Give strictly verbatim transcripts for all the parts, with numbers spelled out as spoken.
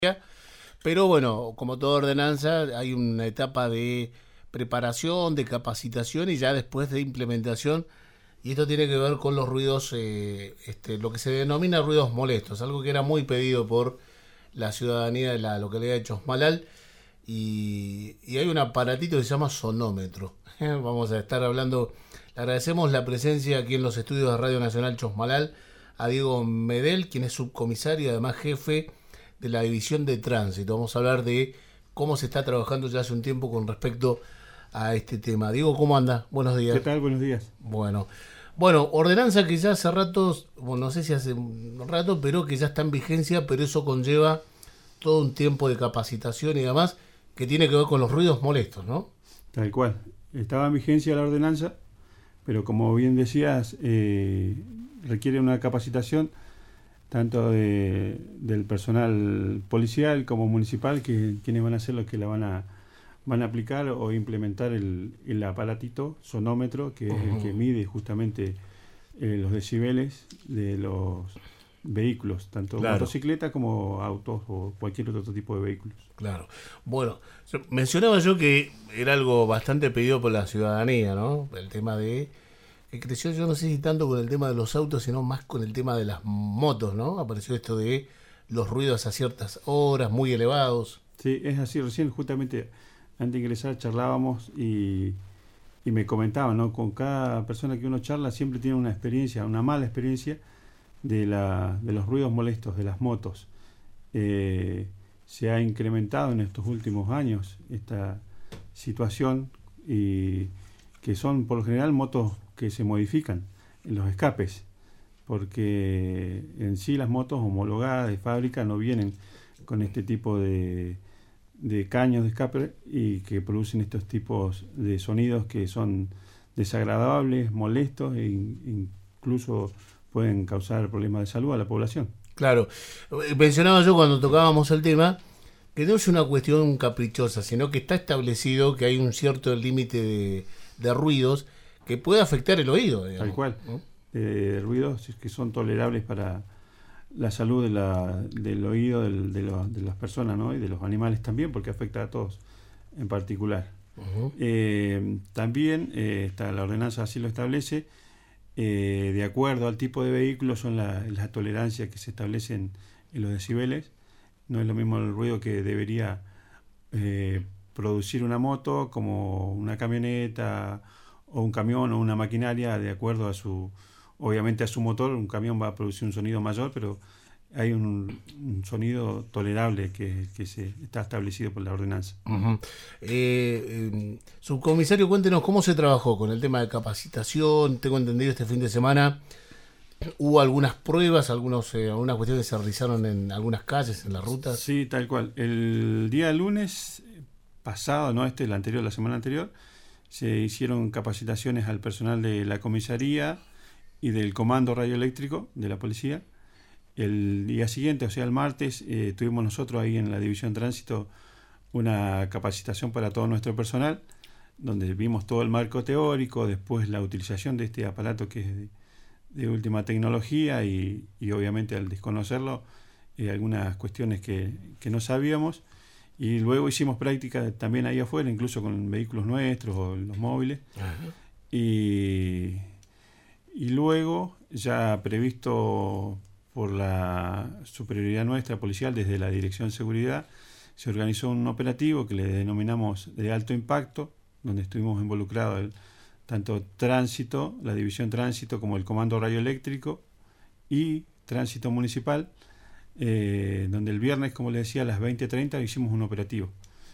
Pero bueno, como toda ordenanza, hay una etapa de preparación, de capacitación y ya después de implementación. Y esto tiene que ver con los ruidos, eh, este, lo que se denomina ruidos molestos, algo que era muy pedido por la ciudadanía de la localidad de Chosmalal. Y, y hay un aparatito que se llama sonómetro. Vamos a estar hablando. Le agradecemos la presencia aquí en los estudios de Radio Nacional Chosmalal a Diego Medel, quien es subcomisario y además jefe de la División de Tránsito. Vamos a hablar de cómo se está trabajando ya hace un tiempo con respecto a este tema. Diego, ¿cómo anda? Buenos días. ¿Qué tal? Buenos días. Bueno, bueno, ordenanza que ya hace rato, bueno, no sé si hace un rato, pero que ya está en vigencia, pero eso conlleva todo un tiempo de capacitación y demás que tiene que ver con los ruidos molestos, ¿no? Tal cual. Estaba en vigencia la ordenanza, pero como bien decías, eh, requiere una capacitación tanto de, del personal policial como municipal, que quienes van a ser los que la van a van a aplicar o implementar el, el aparatito sonómetro, que uh-huh. es el que mide justamente eh, los decibeles de los vehículos, tanto claro. motocicletas como autos o cualquier otro tipo de vehículos. Claro. Bueno, mencionaba yo que era algo bastante pedido por la ciudadanía, ¿no? El tema de que creció, yo no sé si tanto con el tema de los autos, sino más con el tema de las motos, ¿no? Apareció esto de los ruidos a ciertas horas, muy elevados. Sí, es así. Recién, justamente, antes de ingresar, charlábamos y, y me comentaban, ¿no? Con cada persona que uno charla siempre tiene una experiencia, una mala experiencia de, la, de los ruidos molestos de las motos. Eh, se ha incrementado en estos últimos años esta situación, y que son, por lo general, motos que se modifican en los escapes, porque en sí las motos homologadas de fábrica no vienen con este tipo de, de caños de escape y que producen estos tipos de sonidos que son desagradables, molestos e incluso pueden causar problemas de salud a la población. Claro, mencionaba yo cuando tocábamos el tema que no es una cuestión caprichosa, sino que está establecido que hay un cierto límite de, de ruidos que puede afectar el oído, digamos. Tal cual. ¿No? Eh, ruidos que son tolerables para la salud de la, del oído del, de, lo, de las personas, ¿no? Y de los animales también, porque afecta a todos en particular. Uh-huh. Eh, también eh, está, la ordenanza así lo establece, eh, de acuerdo al tipo de vehículo son las la tolerancias que se establecen en los decibeles. No es lo mismo el ruido que debería eh, producir una moto como una camioneta o un camión o una maquinaria, de acuerdo a su, obviamente a su motor. Un camión va a producir un sonido mayor, pero hay un, un sonido tolerable que, que se está establecido por la ordenanza. Uh-huh. eh, eh, subcomisario, cuéntenos cómo se trabajó con el tema de capacitación. Tengo entendido este fin de semana hubo algunas pruebas, algunos, eh, algunas cuestiones que se realizaron en algunas calles, en las rutas. Sí, tal cual. El día lunes pasado, no este, el anterior, la semana anterior, se hicieron capacitaciones al personal de la comisaría y del comando radioeléctrico de la policía. El día siguiente, o sea el martes, eh, tuvimos nosotros ahí en la División Tránsito una capacitación para todo nuestro personal, donde vimos todo el marco teórico, después la utilización de este aparato que es de, de última tecnología y, y obviamente al desconocerlo, eh, algunas cuestiones que, que no sabíamos. Y luego hicimos práctica también ahí afuera, incluso con vehículos nuestros o los móviles. Uh-huh. Y, y luego, ya previsto por la superioridad nuestra policial desde la Dirección de Seguridad, se organizó un operativo que le denominamos de alto impacto, donde estuvimos involucrados el, tanto Tránsito, la División Tránsito, como el Comando Radioeléctrico y Tránsito Municipal, Eh, donde el viernes, como les decía, a las veinte treinta hicimos un operativo.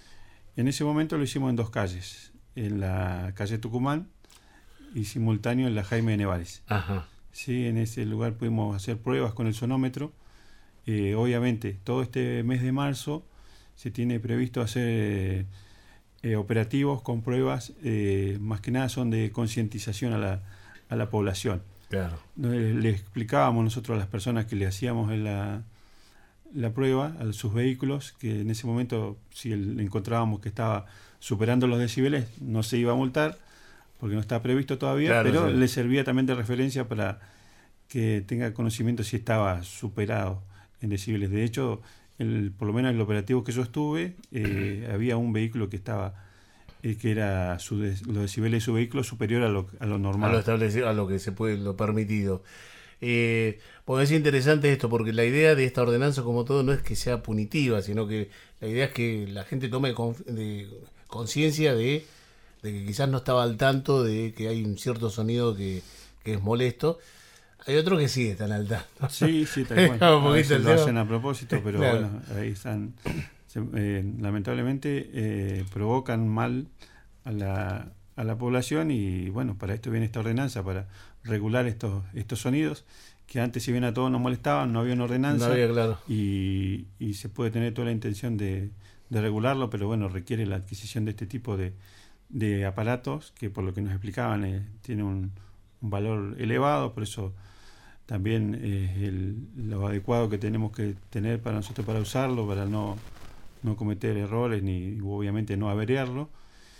En ese momento lo hicimos en dos calles, en la calle Tucumán y simultáneo en la Jaime de Nevares. Ajá. Sí, en ese lugar pudimos hacer pruebas con el sonómetro. Eh, obviamente, todo este mes de marzo se tiene previsto hacer eh, operativos con pruebas, eh, más que nada son de concientización a la, a la población. Claro. Le, le explicábamos nosotros a las personas que le hacíamos en la la prueba a sus vehículos, que en ese momento si el, encontrábamos que estaba superando los decibeles no se iba a multar porque no está previsto todavía, claro, pero sí. Le servía también de referencia para que tenga conocimiento si estaba superado en decibeles. De hecho, el, por lo menos el operativo que yo estuve, eh, había un vehículo que estaba, eh, que era su de, los decibeles de su vehículo superior a lo, a lo normal. A lo establecido, a lo que se puede, lo permitido. Eh, porque es interesante esto, porque la idea de esta ordenanza, como todo, no es que sea punitiva, sino que la idea es que la gente tome conf- de conciencia de, de que quizás no estaba al tanto de que hay un cierto sonido que, que es molesto. Hay otros que sí están al tanto. Sí, sí, tal cual. A veces lo hacen a propósito, pero claro. Bueno, ahí están. Se, eh, lamentablemente eh, provocan mal a la, a la población y bueno, para esto viene esta ordenanza, para regular estos estos sonidos que antes, si bien a todos nos molestaban, no había una ordenanza. No había, claro. y, y se puede tener toda la intención de, de regularlo, pero bueno, requiere la adquisición de este tipo de, de aparatos que, por lo que nos explicaban, eh, tiene un, un valor elevado, por eso también es eh, el, lo adecuado que tenemos que tener para nosotros para usarlo, para no, no cometer errores ni obviamente no averiarlo.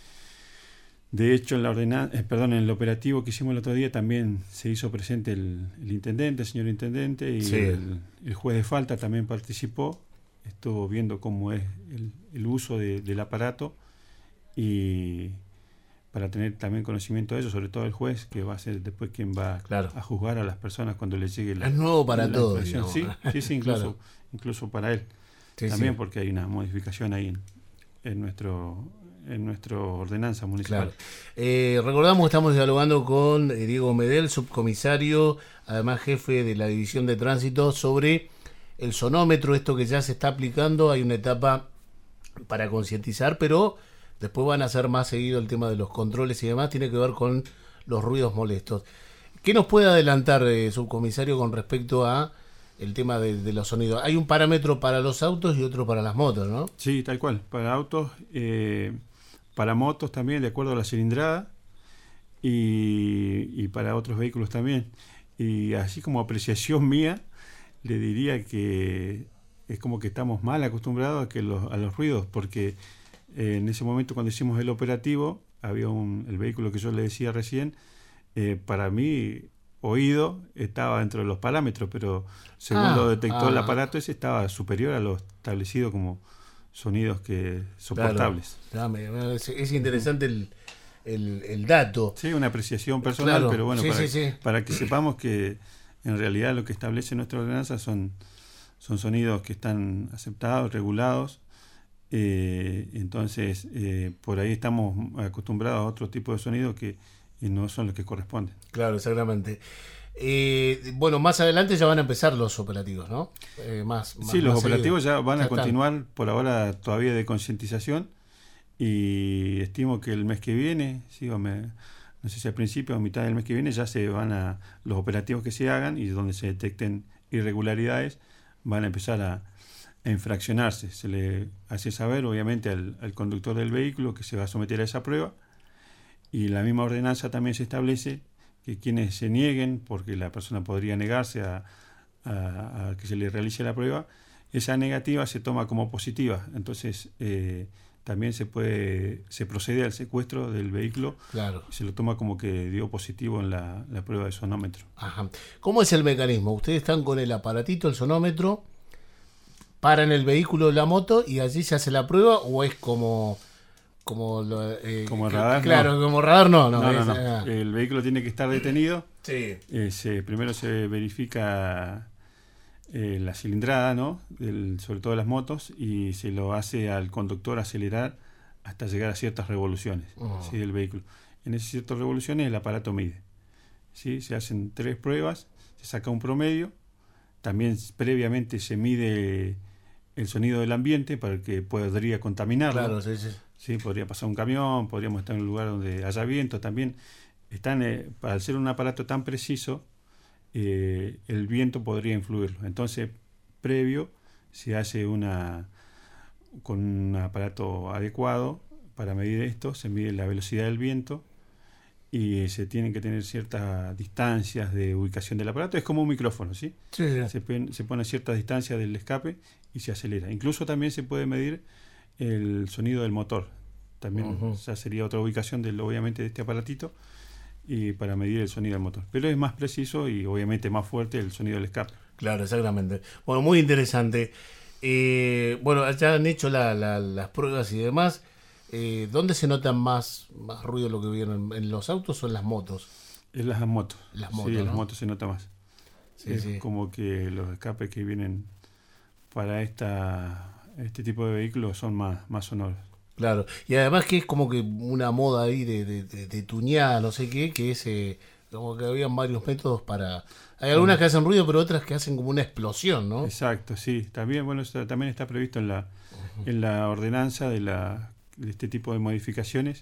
De hecho, en la ordenanza, eh, perdón, en el operativo que hicimos el otro día también se hizo presente el, el intendente, el señor intendente, y sí. el, el juez de falta también participó, estuvo viendo cómo es el, el uso de, del aparato y para tener también conocimiento de eso, sobre todo el juez, que va a ser después quien va claro. a juzgar a las personas cuando les llegue la... Es nuevo para todos. Sí, sí, sí, incluso, claro. incluso para él. Sí, también sí. porque hay una modificación ahí en, en nuestro en nuestra ordenanza municipal. Claro. Eh, recordamos que estamos dialogando con Diego Medel, subcomisario, además jefe de la División de Tránsito, sobre el sonómetro, esto que ya se está aplicando. Hay una etapa para concientizar, pero después van a ser más seguido el tema de los controles y demás, tiene que ver con los ruidos molestos. ¿Qué nos puede adelantar, eh, subcomisario, con respecto a el tema de, de los sonidos? Hay un parámetro para los autos y otro para las motos, ¿no? Sí, tal cual. Para autos, eh, para motos también, de acuerdo a la cilindrada, y, y para otros vehículos también. Y así como apreciación mía, le diría que es como que estamos mal acostumbrados a, que los, a los ruidos, porque Eh, en ese momento cuando hicimos el operativo había un, el vehículo que yo le decía recién, eh, para mí oído estaba dentro de los parámetros, pero según ah, lo detectó ah. el aparato ese estaba superior a lo establecido como sonidos que soportables. Claro. Claro, es, es interesante el, el, el dato. Sí, una apreciación personal, claro. pero bueno, sí, para, sí, sí. para que sepamos que en realidad lo que establece nuestra ordenanza son, son sonidos que están aceptados, regulados. Eh, entonces eh, por ahí estamos acostumbrados a otro tipo de sonidos que eh, no son los que corresponden. Claro, exactamente. Eh, bueno, más adelante ya van a empezar los operativos, ¿no? Eh, más, más, sí, los más operativos seguido. ya van ya a continuar están. Por ahora todavía de concientización, y estimo que el mes que viene, sí, o me, no sé si al principio o a mitad del mes que viene, ya se van a los operativos que se hagan y donde se detecten irregularidades van a empezar a a infraccionarse. Se le hace saber obviamente al, al conductor del vehículo que se va a someter a esa prueba, y la misma ordenanza también se establece que quienes se nieguen, porque la persona podría negarse a, a, a que se le realice la prueba, esa negativa se toma como positiva, entonces eh, también se puede se procede al secuestro del vehículo. Claro. Se lo toma como que dio positivo en la, la prueba de sonómetro. Ajá. ¿Cómo es el mecanismo? Ustedes están con el aparatito, el sonómetro, paran el vehículo, la moto, y allí se hace la prueba, o es como como lo, eh, como radar, claro, no. como radar no, no, no, no, es, no. Ah. El vehículo tiene que estar detenido. Sí. Eh, se, primero se verifica eh, la cilindrada, ¿no? El, sobre todo de las motos, y se lo hace al conductor acelerar hasta llegar a ciertas revoluciones, oh. ¿sí? del vehículo. En esas ciertas revoluciones el aparato mide, ¿sí? Se hacen tres pruebas, se saca un promedio, también previamente se mide el sonido del ambiente para que podría contaminarlo. Claro, sí, sí. Sí, podría pasar un camión, podríamos estar en un lugar donde haya viento también. Están, eh, para ser un aparato tan preciso, eh, el viento podría influirlo. Entonces, previo, se hace una con un aparato adecuado para medir esto, se mide la velocidad del viento y se tienen que tener ciertas distancias de ubicación del aparato. Es como un micrófono, ¿sí? Sí, sí. Se, se pone ciertas distancias del escape y se acelera. Incluso también se puede medir el sonido del motor. También uh-huh. ya sería otra ubicación del, obviamente, de este aparatito, y para medir el sonido del motor. Pero es más preciso y obviamente más fuerte el sonido del escape. Claro, exactamente. Bueno, muy interesante. Eh, bueno, ya han hecho la, la, las pruebas y demás. Eh, ¿Dónde se nota más, más ruido lo que vieron? ¿En los autos o en las motos? En las motos. Las motos, sí, en ¿no? las motos se nota más. Sí, es sí. como que los escapes que vienen para esta este tipo de vehículos son más, más sonoros. Claro. Y además que es como que una moda ahí de, de, de, de tuñada, no sé qué, que es eh, como que habían varios métodos para... Hay algunas que hacen ruido, pero otras que hacen como una explosión, ¿no? Exacto, sí. También, bueno, eso también está previsto en la, en la ordenanza de, la, de este tipo de modificaciones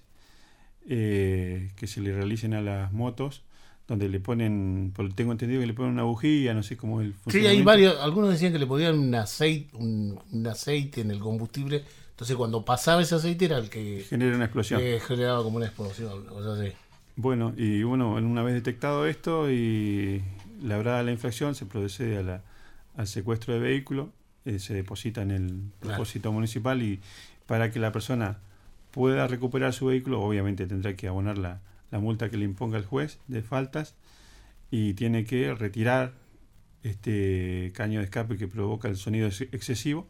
eh, que se le realicen a las motos, donde le ponen, por tengo entendido que le ponen una bujía, no sé cómo es el Sí, funcionamiento. hay varios, algunos decían que le ponían un aceite, un, un aceite en el combustible, entonces cuando pasaba ese aceite era el que Genera una explosión. eh, generaba como una explosión, o sea, así. Bueno, y bueno, una vez detectado esto y labrada la infracción, se procede a la, al secuestro de vehículo, eh, se deposita en el depósito claro. municipal y para que la persona pueda recuperar su vehículo, obviamente tendrá que abonar la, la multa que le imponga el juez de faltas y tiene que retirar este caño de escape que provoca el sonido excesivo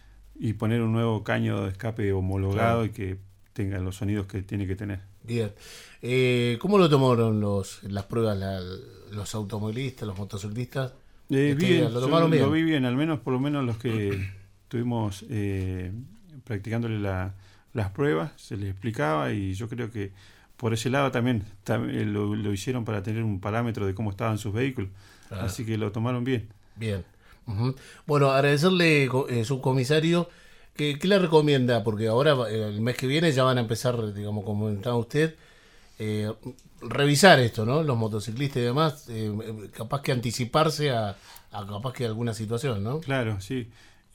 y poner un nuevo caño de escape homologado claro. y que tenga los sonidos que tiene que tener. Bien. Eh, ¿Cómo lo tomaron los las pruebas la, los automovilistas, los motociclistas? Eh, este, bien, ¿Lo tomaron bien? Lo vi bien, al menos por lo menos los que estuvimos eh, practicándole la, las pruebas, se les explicaba y yo creo que por ese lado también, también lo, lo hicieron para tener un parámetro de cómo estaban sus vehículos. Claro. Así que lo tomaron bien. Bien. Uh-huh. Bueno, agradecerle, eh, subcomisario, ¿qué, ¿qué le recomienda? Porque ahora, eh, el mes que viene, ya van a empezar, digamos, como comentaba usted, eh, revisar esto, ¿no? Los motociclistas y demás, eh, capaz que anticiparse a, a capaz que alguna situación, ¿no? Claro, sí.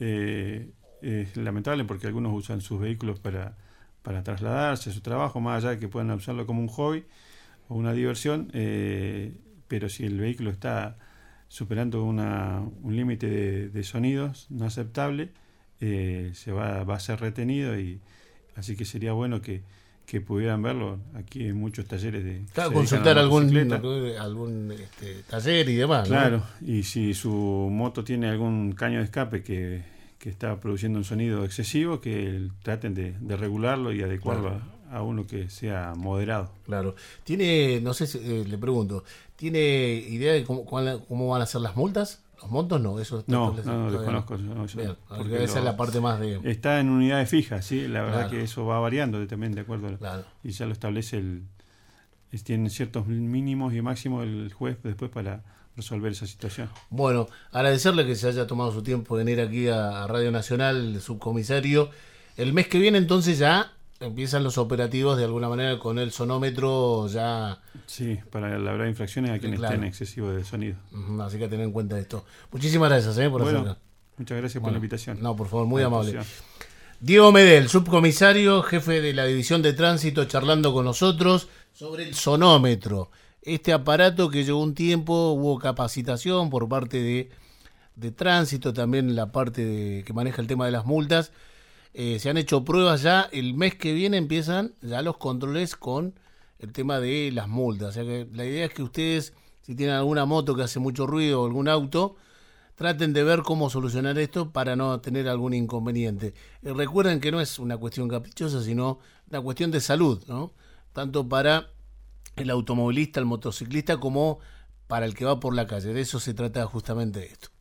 Eh, es lamentable porque algunos usan sus vehículos para, para trasladarse a su trabajo, más allá de que puedan usarlo como un hobby o una diversión, eh, pero si el vehículo está superando una, un límite de, de sonidos no aceptable, eh, se va, va a ser retenido y así que sería bueno que, que pudieran verlo. Aquí hay muchos talleres de claro, consultar algún, algún este, taller y demás. Claro, ¿no? Y si su moto tiene algún caño de escape que, que está produciendo un sonido excesivo, que traten de, de regularlo y adecuarlo claro. a, a uno que sea moderado. Claro. Tiene, no sé si, eh, le pregunto, ¿tiene idea de cómo, cómo van a ser las multas? ¿Los montos no? Eso no, no, no, desconozco. No, Bien, porque esa lo, es la parte más de... Está en unidades fijas, sí, la verdad claro. que eso va variando también de acuerdo. A, claro. Y ya lo establece el... Es, tienen ciertos mínimos y máximos el juez después para resolver esa situación. Bueno, agradecerle que se haya tomado su tiempo de venir aquí a Radio Nacional, el subcomisario. El mes que viene entonces ya empiezan los operativos de alguna manera con el sonómetro ya... Sí, para labrar infracciones a quienes claro. estén excesivos de sonido. Uh-huh, así que tener en cuenta esto. Muchísimas gracias eh, por bueno, hacerlo. Muchas gracias bueno, por la invitación. No, por favor, muy amable. Diego Medel, subcomisario, jefe de la División de Tránsito, charlando con nosotros sobre el sonómetro. Este aparato que llevó un tiempo, hubo capacitación por parte de, de tránsito, también la parte de, que maneja el tema de las multas. Eh, se han hecho pruebas ya, el mes que viene empiezan ya los controles con el tema de las multas. O sea que la idea es que ustedes, si tienen alguna moto que hace mucho ruido o algún auto, traten de ver cómo solucionar esto para no tener algún inconveniente. Eh, recuerden que no es una cuestión caprichosa, sino una cuestión de salud, ¿no? Tanto para el automovilista, el motociclista, como para el que va por la calle. De eso se trata justamente esto.